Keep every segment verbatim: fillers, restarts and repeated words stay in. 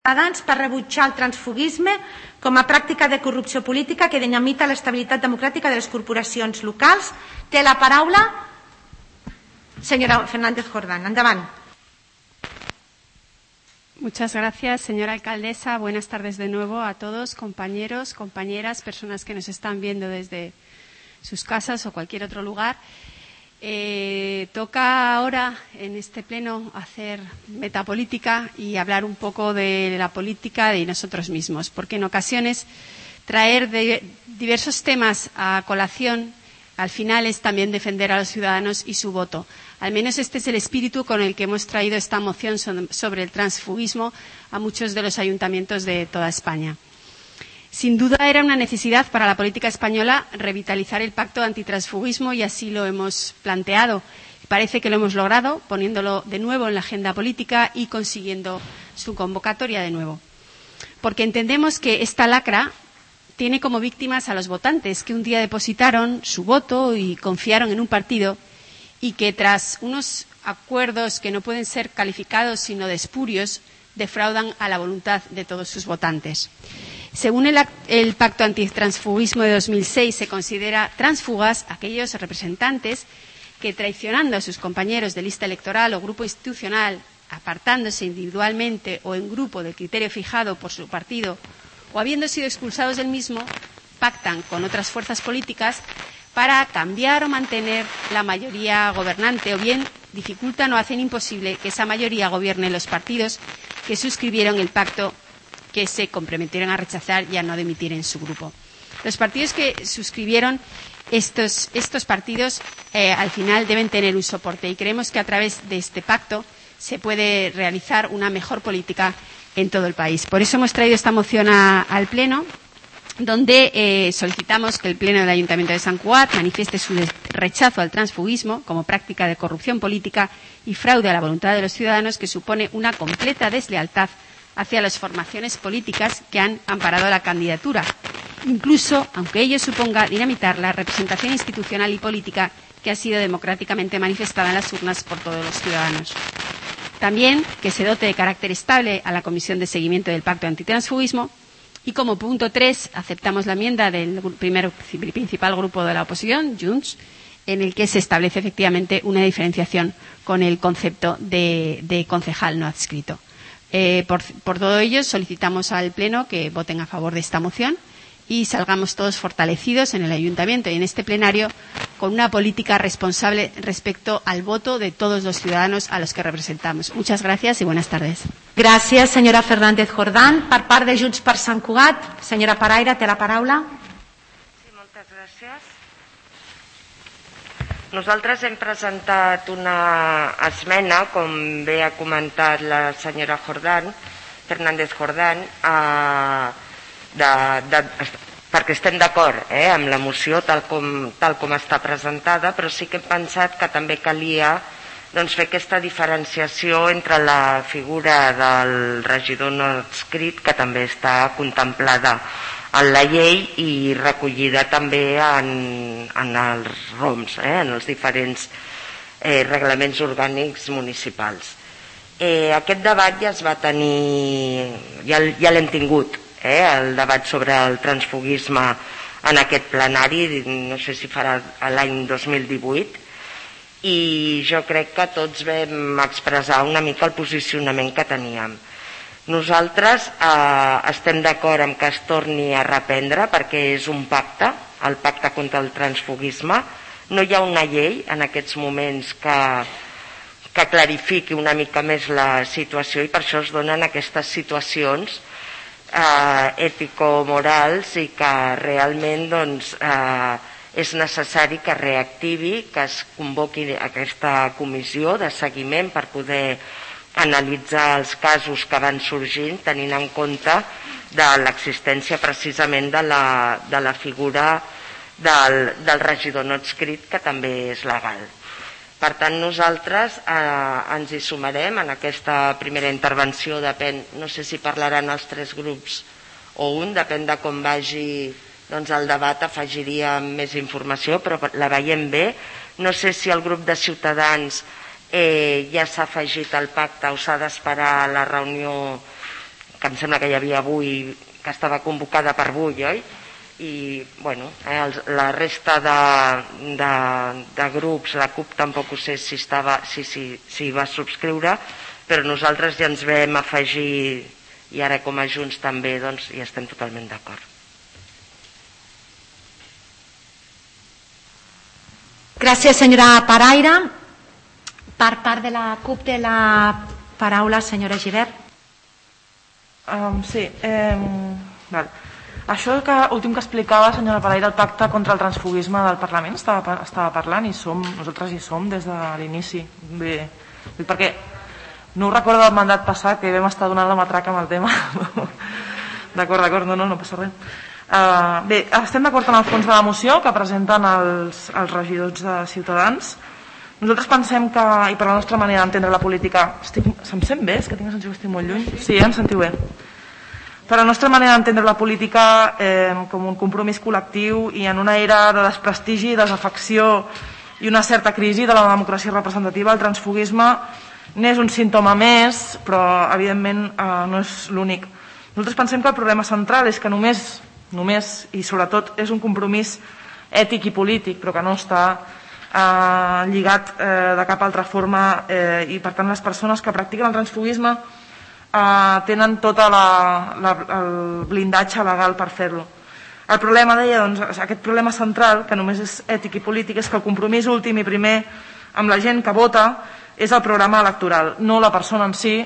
Ciutadans per rebutjar el transfuguisme com a pràctica de corrupció política que dinamita l'estabilitat democràtica de les corporacions locals. Té la paraula señora Fernández Jordán. Endavant. Muchas gracias, señora alcaldesa. Buenas tardes de nuevo a todos, compañeros, compañeras, personas que nos están viendo desde sus casas o cualquier otro lugar. Eh, toca ahora en este pleno hacer metapolítica y hablar un poco de la política de nosotros mismos, porque en ocasiones traer de diversos temas a colación al final es también defender a los ciudadanos y su voto. Al menos este es el espíritu con el que hemos traído esta moción sobre el transfugismo a muchos de los ayuntamientos de toda España. Sin duda era una necesidad para la política española revitalizar el pacto antitransfugismo y así lo hemos planteado. Parece que lo hemos logrado poniéndolo de nuevo en la agenda política y consiguiendo su convocatoria de nuevo. Porque entendemos que esta lacra tiene como víctimas a los votantes que un día depositaron su voto y confiaron en un partido y que tras unos acuerdos que no pueden ser calificados sino de espurios defraudan a la voluntad de todos sus votantes. Según el, el Pacto Antitransfugismo de dos mil seis, se considera tránsfugas aquellos representantes que, traicionando a sus compañeros de lista electoral o grupo institucional, apartándose individualmente o en grupo del criterio fijado por su partido o habiendo sido expulsados del mismo, pactan con otras fuerzas políticas para cambiar o mantener la mayoría gobernante o bien dificultan o hacen imposible que esa mayoría gobierne los partidos que suscribieron el pacto, que se comprometieron a rechazar y a no dimitir en su grupo. Los partidos que suscribieron estos, estos partidos eh, al final deben tener un soporte y creemos que a través de este pacto se puede realizar una mejor política en todo el país. Por eso hemos traído esta moción a, al Pleno, donde eh, solicitamos que el Pleno del Ayuntamiento de Sant Cugat manifieste su rechazo al transfugismo como práctica de corrupción política y fraude a la voluntad de los ciudadanos que supone una completa deslealtad hacia las formaciones políticas que han amparado la candidatura, incluso aunque ello suponga dinamitar la representación institucional y política que ha sido democráticamente manifestada en las urnas por todos los ciudadanos. También que se dote de carácter estable a la Comisión de Seguimiento del Pacto Antitransfugismo y como punto tres aceptamos la enmienda del primer principal grupo de la oposición, Junts, en el que se establece efectivamente una diferenciación con el concepto de, de concejal no adscrito. Eh, por, por todo ello, solicitamos al Pleno que voten a favor de esta moción y salgamos todos fortalecidos en el Ayuntamiento y en este plenario con una política responsable respecto al voto de todos los ciudadanos a los que representamos. Muchas gracias y buenas tardes. Gràcies, senyora Fernández Jordán. Per part de Junts per Sant Cugat, senyora Paraire, té la paraula. Sí, moltes gràcies. Nosaltres hem presentat una esmena, com bé ha comentat la senyora Jordán, Fernández Jordán, eh, de, de, perquè estem d'acord eh, amb la moció tal com, tal com està presentada, però sí que hem pensat que també calia doncs, fer aquesta diferenciació entre la figura del regidor no adscrit, que també està contemplada en la llei i recollida també en, en els R O Ms, eh, en els diferents eh, reglaments orgànics municipals. Eh, aquest debat ja es va tenir, ja, ja l'hem tingut, eh, el debat sobre el transfugisme en aquest plenari, no sé si farà l'any dos mil divuit, i jo crec que tots vam expressar una mica el posicionament que teníem. Nosaltres eh, estem d'acord amb que es torni a reprendre perquè és un pacte, el pacte contra el transfugisme. No hi ha una llei en aquests moments que, que clarifiqui una mica més la situació i per això es donen aquestes situacions eh, ètico-morals i que realment doncs, eh, és necessari que reactivi, que es convoqui aquesta comissió de seguiment per poder analitzar els casos que van sorgint tenint en compte de l'existència precisament de la, de la figura del, del regidor no adscrit, que també és legal. Per tant, nosaltres eh, ens hi sumarem en aquesta primera intervenció, depèn, no sé si parlaran els tres grups o un, depèn de com vagi doncs, el debat, afegiríem més informació, però la veiem bé. No sé si el grup de Ciutadans eh, ja s'ha afegit al pacte o s'ha d'esperar la reunió que em sembla que hi havia avui, que estava convocada per avui, oi? I bueno, eh, els, la resta de, de, de grups, la CUP tampoc ho sé si, estava, si, si, si va subscriure, però nosaltres ja ens vam afegir i ara com a Junts també doncs, hi estem totalment d'acord. Gràcies, senyora Paraire. Per part de la CUP té la paraula senyora Gibert. Um, sí, eh, val. Això que últim que explicava, senyora Paraire, el pacte contra el transfuguisme del Parlament, estava, estava parlant i som, nosaltres hi som des de l'inici. Bé, perquè no ho recordo del mandat passat, que vam estar donant la matraca amb el tema. D'acord, d'acord, no, no, no passa res. Uh, bé, estem d'acord en el fons de la moció que presenten els, els regidors de Ciutadans. Nosaltres pensem que, i per la nostra manera d'entendre la política, estic, se'm sent bé? És que tinc la sensació que estic molt lluny. Sí, eh? Em sentiu bé. Per la nostra manera d'entendre la política eh, com un compromís col·lectiu i en una era de desprestigi, desafecció i una certa crisi de la democràcia representativa, el transfuguisme n'és un símptoma més, però evidentment eh, no és l'únic. Nosaltres pensem que el problema central és que només, només i sobretot és un compromís ètic i polític, però que no està eh, lligat eh, de cap altra forma eh, i per tant les persones que practiquen el transfuguisme Uh, tenen tot el blindatge legal per fer-lo. El problema, deia, doncs, aquest problema central, que només és ètic i polític, és que el compromís últim i primer amb la gent que vota és el programa electoral, no la persona en si,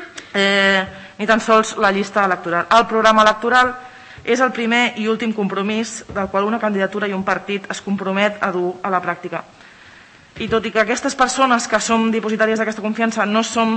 eh, ni tan sols la llista electoral. El programa electoral és el primer i últim compromís del qual una candidatura i un partit es compromet a dur a la pràctica. I tot i que aquestes persones que som dipositàries d'aquesta confiança no som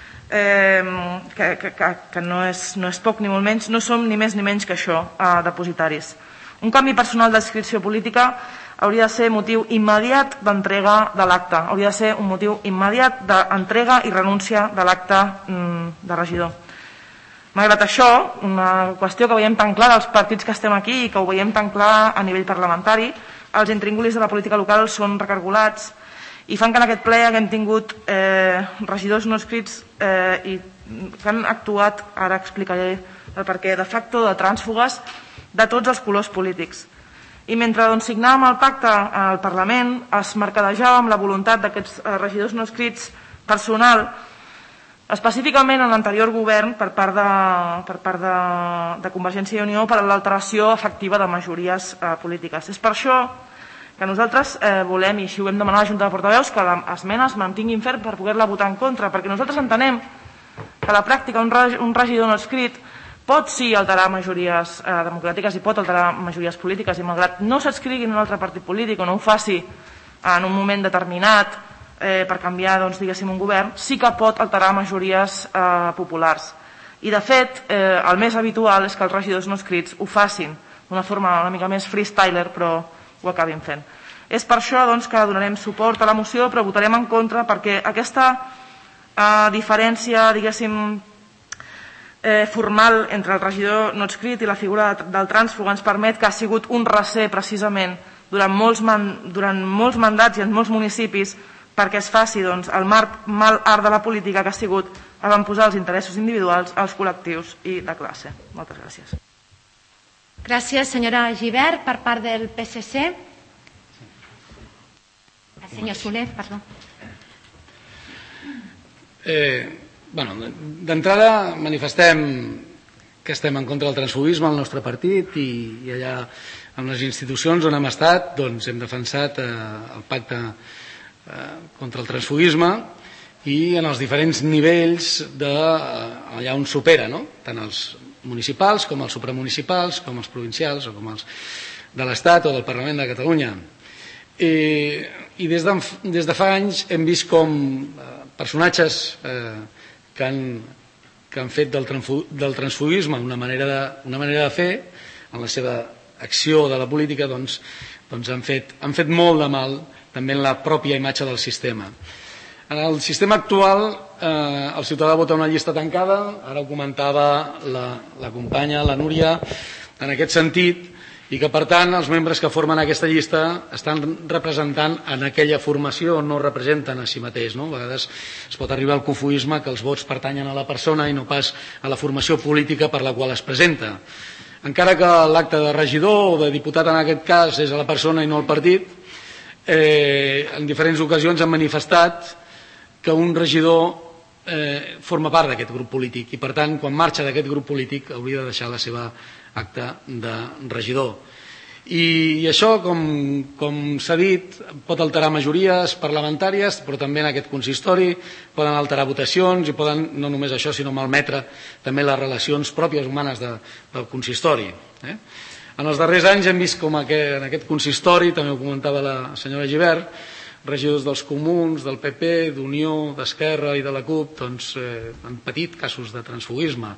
Eh, que, que, que no, és, no és poc ni molt menys, no som ni més ni menys que això, eh, depositaris. Un canvi personal d'adscripció política hauria de ser motiu immediat d'entrega de l'acte, hauria de ser un motiu immediat d'entrega i renúncia de l'acte mm, de regidor. Malgrat això, una qüestió que veiem tan clara als partits que estem aquí i que ho veiem tan clar a nivell parlamentari, els intríngulis de la política local són recargolats i fan que en aquest ple haguem tingut eh, regidors no escrits eh, i que han actuat, ara explicaré el perquè, de facto de trànsfugues de tots els colors polítics. I mentre doncs, signàvem el pacte al Parlament, es mercadejava amb la voluntat d'aquests eh, regidors no escrits personal, específicament en l'anterior govern per part de, per part de, de Convergència i Unió per a l'alteració efectiva de majories eh, polítiques. És per això que nosaltres eh, volem, i així ho hem demanat a la Junta de Portaveus, que l'esmena es mantinguin ferm per poder-la votar en contra, perquè nosaltres entenem que a la pràctica un, reg un regidor no escrit pot sí alterar majories eh, democràtiques i pot alterar majories polítiques, i malgrat no s'adscrigui en un altre partit polític o no ho faci en un moment determinat eh, per canviar, doncs, diguéssim, un govern, sí que pot alterar majories eh, populars. I de fet, eh, el més habitual és que els regidors no escrits ho facin d'una forma una mica més freestyler, però ho acabin fent. És per això doncs, que donarem suport a la moció, però votarem en contra perquè aquesta eh, diferència, diguéssim, eh, formal entre el regidor no escrit i la figura del trànsfug ens permet que ha sigut un recer precisament durant molts, man, durant molts mandats i en molts municipis perquè es faci doncs, el mal, mal art de la política que ha sigut avantposar els interessos individuals als col·lectius i de classe. Moltes gràcies. Gràcies, senyora Gibert. Per part del P S C. El senyor Soler, perdó. Eh, bueno, d'entrada manifestem que estem en contra del transfuguisme al nostre partit i, i allà en les institucions on hem estat doncs hem defensat eh, el pacte eh, contra el transfuguisme i en els diferents nivells de, eh, allà on s'opera, no? Tant els municipals com els supramunicipals, com els provincials o com els de l'Estat o del Parlament de Catalunya. I, i des, de, des de fa anys hem vist com eh, personatges eh, que, han, que han fet del, del transfuguisme una manera de, una manera de fer en la seva acció de la política doncs, doncs han, fet, han fet molt de mal també en la pròpia imatge del sistema. En el sistema actual, eh, el ciutadà vota una llista tancada, ara ho comentava la, la companya, la Núria, en aquest sentit, i que, per tant, els membres que formen aquesta llista estan representant en aquella formació, no representen a si mateix. No? A vegades es pot arribar al cofoisme que els vots pertanyen a la persona i no pas a la formació política per la qual es presenta. Encara que l'acte de regidor o de diputat en aquest cas és a la persona i no al partit, eh, en diferents ocasions han manifestat que un regidor eh, forma part d'aquest grup polític i, per tant, quan marxa d'aquest grup polític hauria de deixar la seva acte de regidor. I, i això, com, com s'ha dit, pot alterar majories parlamentàries, però també en aquest consistori poden alterar votacions i poden, no només això, sinó malmetre també les relacions pròpies humanes de, del consistori. Eh? En els darrers anys hem vist com aquest, en aquest consistori, també ho comentava la senyora Gibert, regidors dels comuns, del P P, d'Unió, d'Esquerra i de la CUP doncs, eh, han patit casos de transfuguisme.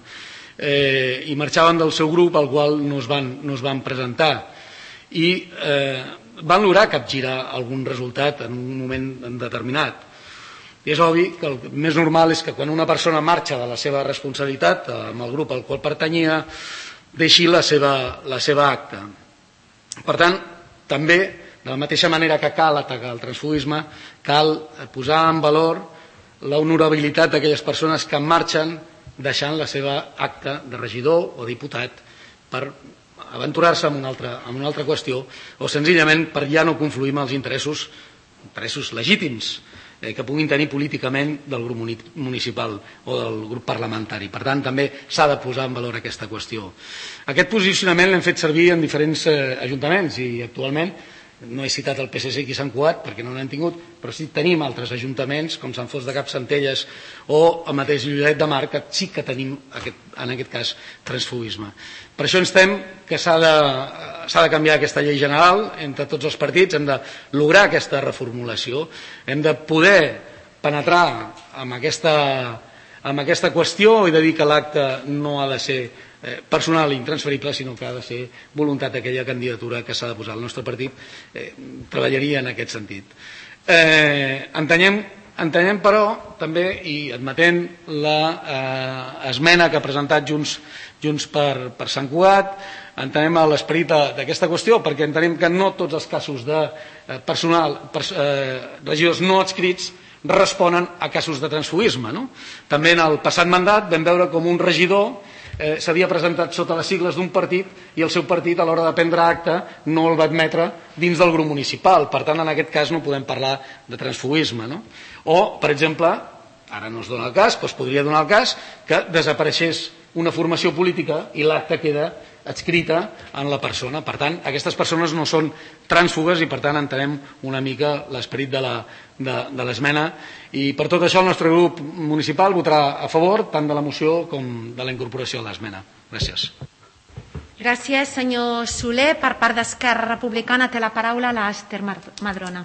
Eh, i marxaven del seu grup al qual no es van, no es van presentar i eh, van lograr capgirar algun resultat en un moment determinat. I és obvi que el més normal és que quan una persona marxa de la seva responsabilitat amb el grup al qual pertanyia deixi la seva, la seva acta. Per tant, també, de la mateixa manera que cal atacar el transfuguisme, cal posar en valor la honorabilitat d'aquelles persones que marxen deixant la seva acta de regidor o diputat per aventurar-se en una altra, en una altra qüestió o senzillament per ja no confluir amb els interessos, interessos legítims eh, que puguin tenir políticament del grup municipal o del grup parlamentari. Per tant, també s'ha de posar en valor aquesta qüestió. Aquest posicionament l'hem fet servir en diferents eh, ajuntaments i actualment no he citat el P S C i Sant Cugat perquè no n'hem tingut, però sí tenim altres ajuntaments com Sant Fost de Capçantellas o el mateix Lloret de Mar que sí que tenim aquest, en aquest cas transfuguisme. Per això instem que s'ha de, s'ha de canviar aquesta llei general entre tots els partits, hem de lograr aquesta reformulació, hem de poder penetrar amb aquesta, amb aquesta qüestió i de dir que l'acte no ha de ser personal i intransferible, sinó que ha de ser voluntat d'aquella candidatura que s'ha de posar. El nostre partit eh, treballaria en aquest sentit. Eh, entenem, entenem, però, també, i admetent l'esmena eh, que ha presentat Junts, Junts per, per Sant Cugat, entenem l'esperit d'aquesta qüestió, perquè entenem que no tots els casos de eh, personal, pers, eh, regidors no adscrits, responen a casos de transfuguisme. No? També en el passat mandat vam veure com un regidor Eh, s'havia presentat sota les sigles d'un partit i el seu partit a l'hora de prendre acte no el va admetre dins del grup municipal. Per tant, en aquest cas no podem parlar de transfuguisme. No? O, per exemple, ara no es dona el cas, però es podria donar el cas que desapareixés una formació política i l'acte queda adscrita en la persona. Per tant, aquestes persones no són trànsfugues i, per tant, entenem una mica l'esperit de la, de, de l'esmena. I per tot això el nostre grup municipal votarà a favor tant de la moció com de la incorporació de l'esmena. Gràcies. Gràcies, senyor Soler. Per part d'Esquerra Republicana té la paraula l'Ester Madrona.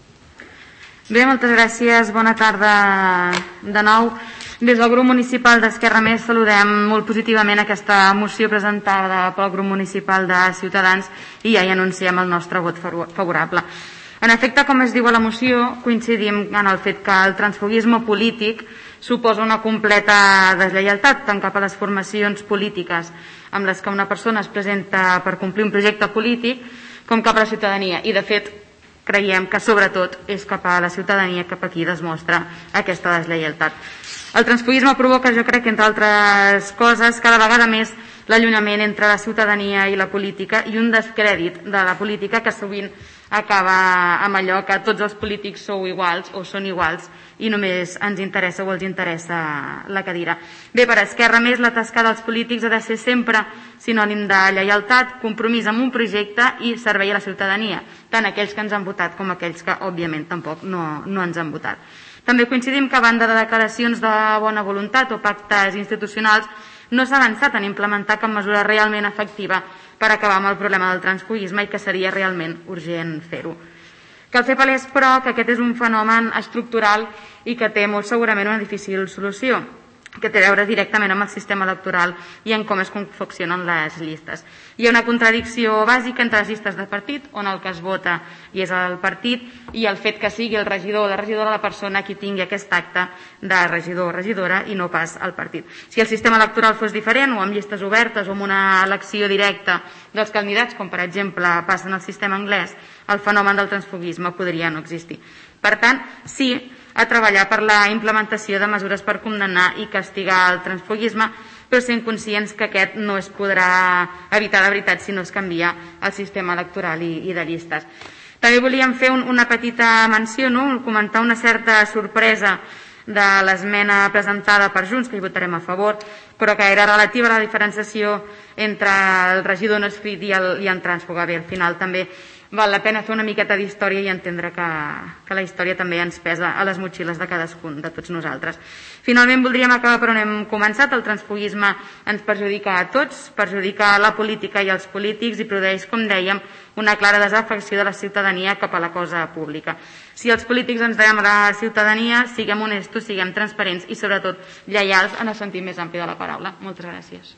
Bé, moltes gràcies. Bona tarda de nou. Des del grup municipal d'Esquerra Més saludem molt positivament aquesta moció presentada pel grup municipal de Ciutadans i ja hi anunciem el nostre vot favorable. En efecte, com es diu a la moció, coincidim en el fet que el transfuguisme polític suposa una completa deslleialtat tant cap a les formacions polítiques amb les que una persona es presenta per complir un projecte polític com cap a la ciutadania. I, de fet, creiem que sobretot és cap a la ciutadania cap a qui demostra aquesta deslleialtat. El transfuguisme provoca, jo crec, entre altres coses, cada vegada més l'allunyament entre la ciutadania i la política i un descrèdit de la política que sovint acaba amb allò que tots els polítics sou iguals o són iguals i només ens interessa o els interessa la cadira. Bé, per Esquerra Més, la tasca dels polítics ha de ser sempre sinònim de lleialtat, compromís amb un projecte i servei a la ciutadania, tant aquells que ens han votat com aquells que, òbviament, tampoc no, no ens han votat. També coincidim que, a banda de declaracions de bona voluntat o pactes institucionals, no s'ha avançat en implementar cap mesura realment efectiva per acabar amb el problema del transfuguisme i que seria realment urgent fer-ho. Cal fer palès, però, que aquest és un fenomen estructural i que té molt segurament una difícil solució. que té a veure directament amb el sistema electoral i en com es confeccionen les llistes. Hi ha una contradicció bàsica entre les llistes de partit, on el que es vota i és el partit, i el fet que sigui el regidor o la regidora la persona qui tingui aquest acte de regidor o regidora i no pas el partit. Si el sistema electoral fos diferent, o amb llistes obertes o amb una elecció directa dels candidats, com per exemple passa en el sistema anglès, el fenomen del transfuguisme podria no existir. Per tant, sí a treballar per la implementació de mesures per condemnar i castigar el transfuguisme, però sent conscients que aquest no es podrà evitar de veritat si no es canvia el sistema electoral i, i de llistes. També volíem fer un, una petita menció, no? Comentar una certa sorpresa de l'esmena presentada per Junts, que hi votarem a favor, però que era relativa a la diferenciació entre el regidor no escrit i el, i el trànsfuga. Bé, al final també val la pena fer una miqueta d'història i entendre que, que la història també ens pesa a les motxilles de cadascun, de tots nosaltres. Finalment voldríem acabar per on hem començat. El transfuguisme ens perjudica a tots, perjudica la política i els polítics i produeix, com dèiem, una clara desafecció de la ciutadania cap a la cosa pública. Si els polítics ens devem a la ciutadania, siguem honestos, siguem transparents i sobretot lleials en el sentit més ampli de la paraula. Moltes gràcies.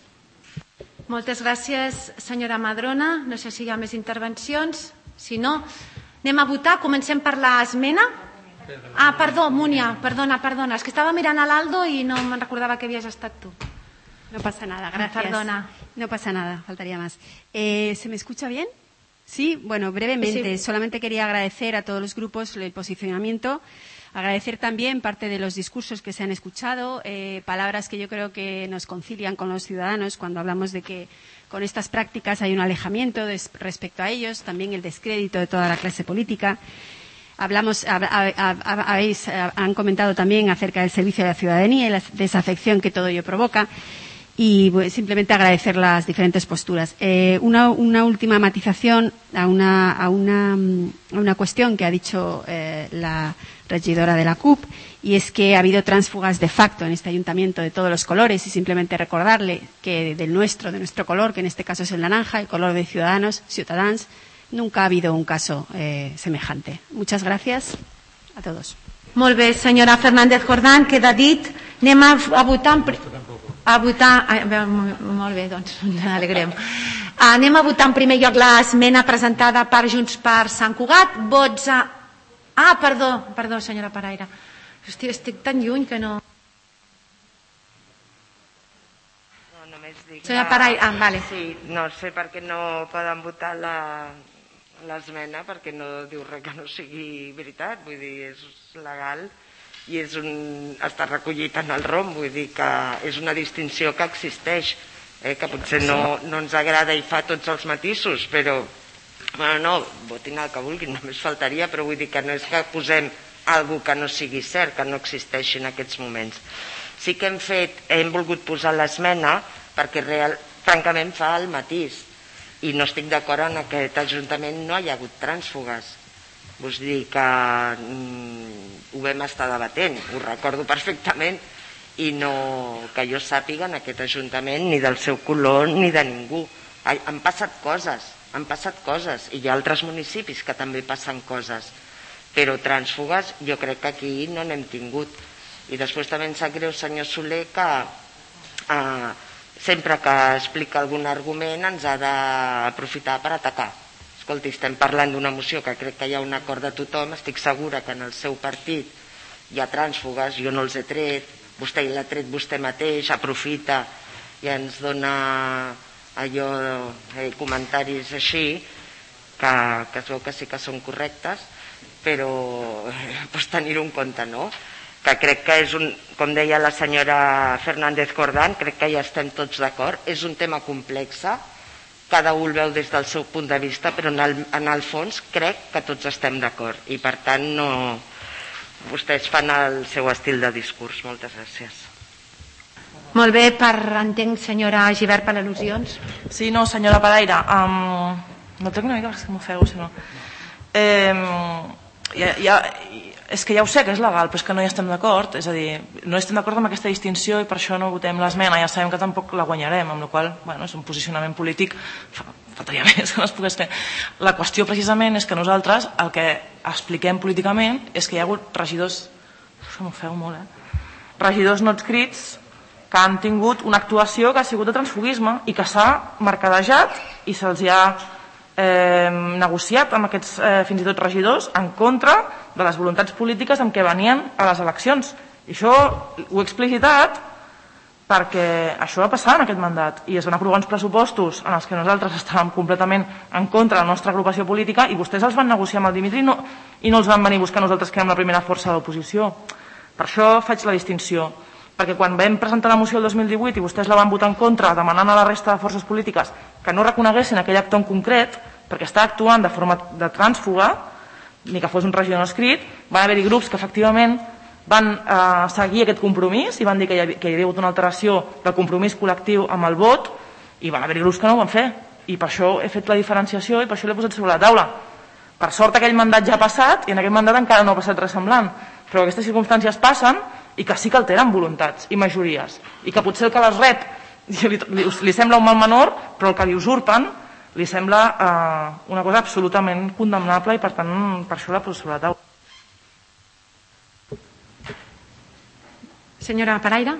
Moltes gràcies, senyora Madrona. No sé si hi ha més intervencions. Si no, anem a votar. Comencem per l'esmena. Ah, perdó, Múnia, perdona, perdona. És que estava mirant a l'Aldo i no me'n recordava que havies estat tu. No pasa nada, gracias. Perdona. No pasa nada, faltaría más. Eh, ¿Se me escucha bien? Sí, bueno, brevemente. Sí. Solamente quería agradecer a todos los grupos el posicionamiento. Agradecer también parte de los discursos que se han escuchado, eh, palabras que yo creo que nos concilian con los ciudadanos cuando hablamos de que con estas prácticas hay un alejamiento de, respecto a ellos, también el descrédito de toda la clase política. Hablamos, a, a, a, habéis, a, han comentado también acerca del servicio a la ciudadanía y la desafección que todo ello provoca. Y pues, simplemente agradecer las diferentes posturas. Eh, una, una última matización a una, a, una, a una cuestión que ha dicho eh, la regidora de la C U P, y es que ha habido tránsfugas de facto en este ayuntamiento de todos los colores, y simplemente recordarle que del nuestro, de nuestro color, que en este caso es el naranja, el color de Ciudadanos, Ciutadans, nunca ha habido un caso eh, semejante. Muchas gracias a todos. Molt bé, senyora Fernández Jordán, queda dit. Anem a, a votar... A votar... Ah, molt bé, doncs ens alegrem. Anem a votar en primer lloc l'esmena presentada per Junts per Sant Cugat. Vots a... Ah, perdó, perdó, senyora Paraire. Hosti, estic tan lluny que no... No, només dic... Senyora Paraire, ah, vale. Sí, no sé per què no poden votar l'esmena, perquè no diu res que no sigui veritat, vull dir, és legal i és un, està recollit en el R O M, vull dir que és una distinció que existeix, eh, que potser no, no ens agrada i fa tots els matisos, però bueno, no, votin el que vulguin, només faltaria, però vull dir que no és que posem alguna que no sigui cert, que no existeixi en aquests moments. Sí que hem fet, hem volgut posar l'esmena perquè real, francament fa el matís i no estic d'acord en aquest Ajuntament no hi ha hagut trànsfugues. Vull dir que mm, ho vam estar debatent, ho recordo perfectament, i no que jo sàpiga en aquest Ajuntament ni del seu color ni de ningú. Han passat coses, han passat coses, i hi ha altres municipis que també passen coses, però trànsfugues jo crec que aquí no n'hem tingut. I després també em sap greu, senyor Soler, que eh, sempre que explica algun argument ens ha d'aprofitar per atacar. Escolti, estem parlant d'una moció que crec que hi ha un acord de tothom, estic segura que en el seu partit hi ha trànsfugues, jo no els he tret, vostè l'ha tret vostè mateix, aprofita i ens dona allò, eh, comentaris així, que, que es veu que sí que són correctes, però eh, pues tenir-ho en compte, no? Que crec que és un, com deia la senyora Fernández Jordán, crec que ja estem tots d'acord, és un tema complex, cada un el veu des del seu punt de vista, però en el, en el fons crec que tots estem d'acord i per tant no, vostès fan el seu estil de discurs. Moltes gràcies. Molt bé, per entenc, senyora Gibert, per al·lusions. Sí, no, senyora Paraire, um, no tenc una mica perquè m'ofego, si no. Eh, ja, ja, és que ja ho sé que és legal, però és que no hi estem d'acord, és a dir, no estem d'acord amb aquesta distinció i per això no votem l'esmena, ja sabem que tampoc la guanyarem, amb la qual cosa, bueno, és un posicionament polític, faltaria més que no es pogués fer. La qüestió precisament és que nosaltres el que expliquem políticament és que hi ha hagut regidors, això m'ho feu molt, eh? regidors no adscrits que han tingut una actuació que ha sigut de transfuguisme i que s'ha mercadejat i se'ls ha eh, negociat amb aquests eh, fins i tot regidors en contra de les voluntats polítiques amb què venien a les eleccions. I això ho he explicitat perquè això va passar en aquest mandat i es van aprovar uns pressupostos en els que nosaltres estàvem completament en contra de la nostra agrupació política i vostès els van negociar amb el Dimitri no, i no els van venir a buscar nosaltres que érem la primera força d'oposició. Per això faig la distinció, perquè quan vam presentar la moció el dos mil divuit i vostès la van votar en contra demanant a la resta de forces polítiques que no reconeguessin aquell acte en concret perquè està actuant de forma de trànsfuga, ni que fos un regidor no escrit, van haver-hi grups que efectivament van eh, seguir aquest compromís i van dir que hi, havia, que hi havia hagut una alteració del compromís col·lectiu amb el vot i van haver-hi grups que no ho van fer i per això he fet la diferenciació i per això l'he posat sobre la taula. Per sort aquell mandat ja ha passat i en aquest mandat encara no ha passat res semblant, però aquestes circumstàncies passen i que sí que alteren voluntats i majories i que potser el que les rep li, li, li sembla un mal menor però el que li usurpen li sembla eh, una cosa absolutament condemnable i per tant per això la poso sobre la taula. Senyora Paraire.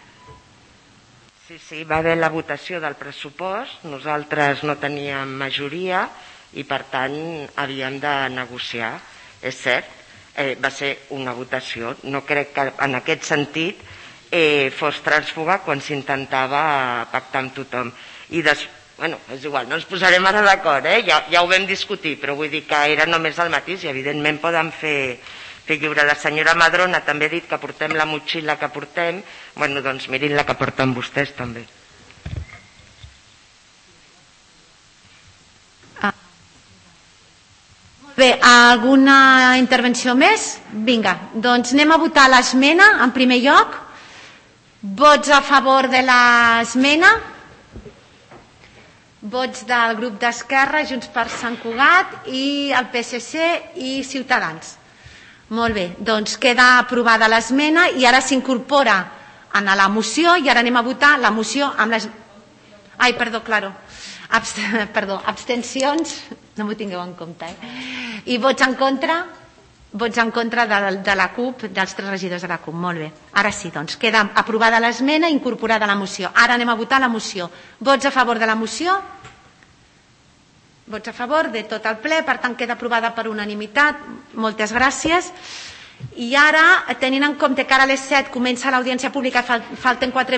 Sí, sí, va haver la votació del pressupost, nosaltres no teníem majoria i per tant havíem de negociar. És cert, eh, va ser una votació, no crec que en aquest sentit eh, fos trànsfuga quan s'intentava pactar amb tothom. I des... bueno, és igual, no ens posarem ara d'acord, eh? ja, ja ho vam discutir, però vull dir que era només el matís i evidentment poden fer... fer lliure. La senyora Madrona també ha dit que portem la motxilla que portem, bueno, doncs mirin la que porten vostès també. Ah. Bé, alguna intervenció més? Vinga, doncs anem a votar l'esmena en primer lloc. Vots a favor de l'esmena? Vots del grup d'Esquerra, Junts per Sant Cugat i el P S C i Ciutadans. Molt bé, doncs queda aprovada l'esmena i ara s'incorpora a la moció i ara anem a votar la moció amb les... Ai, perdó, claro. Abst... Perdó, abstencions, no m'ho tingueu en compte, eh? I vots en contra, vots en contra de, de la CUP, dels tres regidors de la CUP. Molt bé, ara sí, doncs queda aprovada l'esmena i incorporada a la moció. Ara anem a votar la moció. Vots a favor de la moció? Vots a favor de tot el ple, per tant queda aprovada per unanimitat. Moltes gràcies. I ara, tenint en compte que ara a les set comença l'audiència pública, falten quatre